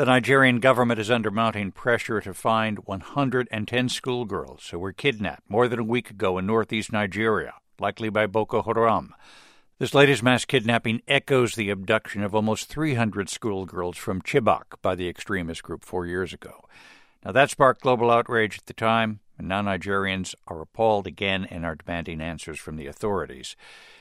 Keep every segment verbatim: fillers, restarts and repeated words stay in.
The Nigerian government is under mounting pressure to find one hundred ten schoolgirls who were kidnapped more than a week ago in northeast Nigeria, likely by Boko Haram. This latest mass kidnapping echoes the abduction of almost three hundred schoolgirls from Chibok by the extremist group four years ago. Now, that sparked global outrage at the time, and now Nigerians are appalled again and are demanding answers from the authorities.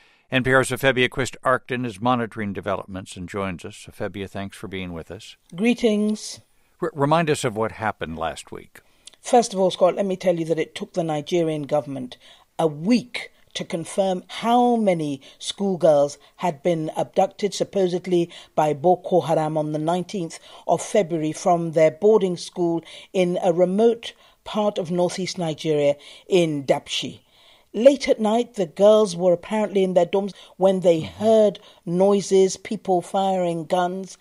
N P R's Afebia Quist-Arcton is monitoring developments and joins us. Afebia, thanks for being with us. Greetings. R- remind us of what happened last week. First of all, Scott, let me tell you that it took the Nigerian government a week to confirm how many schoolgirls had been abducted, supposedly by Boko Haram, on the nineteenth of February from their boarding school in a remote part of northeast Nigeria in Dapchi. Late at night, the girls were apparently in their dorms when they heard noises, people firing guns.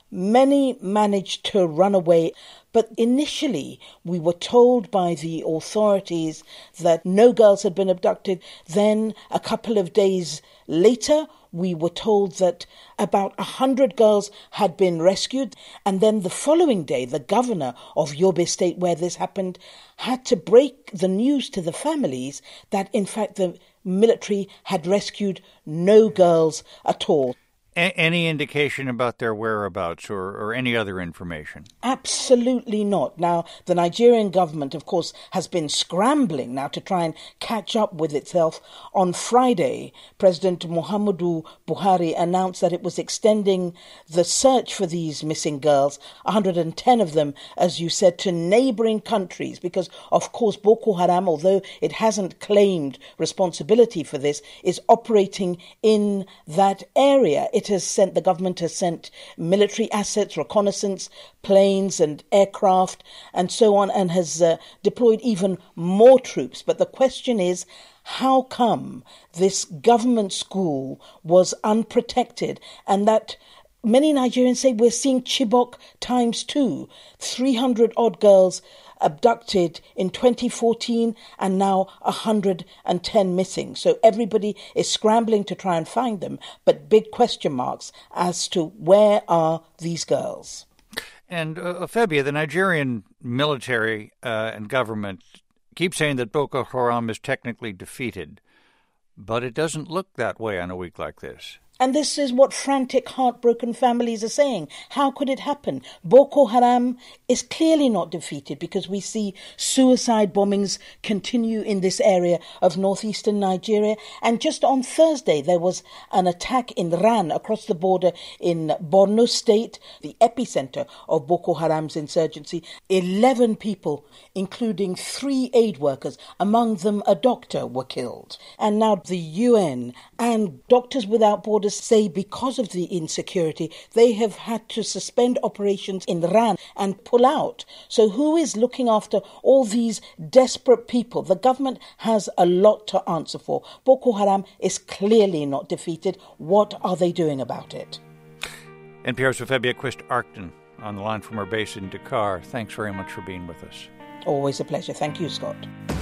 Many managed to run away, but initially we were told by the authorities that no girls had been abducted. Then, a couple of days later, we were told that about a hundred girls had been rescued. And then the following day, the governor of Yobe State, where this happened, had to break the news to the families that, in fact, the military had rescued no girls at all. A- any indication about their whereabouts or, or any other information? Absolutely not. Now, the Nigerian government, of course, has been scrambling now to try and catch up with itself. On Friday, President Muhammadu Buhari announced that it was extending the search for these missing girls, one hundred ten of them, as you said, to neighbouring countries, because, of course, Boko Haram, although it hasn't claimed responsibility for this, is operating in that area. It has sent, the government has sent military assets, reconnaissance, planes and aircraft and so on, and has uh, deployed even more troops. But the question is, how come this government school was unprotected, and that many Nigerians say we're seeing Chibok times two, three hundred odd girls abducted in twenty fourteen and now one hundred ten missing. So everybody is scrambling to try and find them, but big question marks as to where are these girls. And uh, Afebia, the Nigerian military uh, and government keep saying that Boko Haram is technically defeated, but it doesn't look that way on a week like this. And this is what frantic, heartbroken families are saying. How could it happen? Boko Haram is clearly not defeated, because we see suicide bombings continue in this area of northeastern Nigeria. And just on Thursday, there was an attack in Ran, across the border in Borno State, the epicenter of Boko Haram's insurgency. Eleven people, including three aid workers, among them a doctor, were killed. And now the U N and Doctors Without Borders say because of the insecurity, they have had to suspend operations in Ran and pull out. So who is looking after all these desperate people? The government has a lot to answer for. Boko Haram is clearly not defeated. What are they doing about it? N P R's Afebia Quist-Arcton on the line from our base in Dakar. Thanks very much for being with us. Always a pleasure. Thank you, Scott.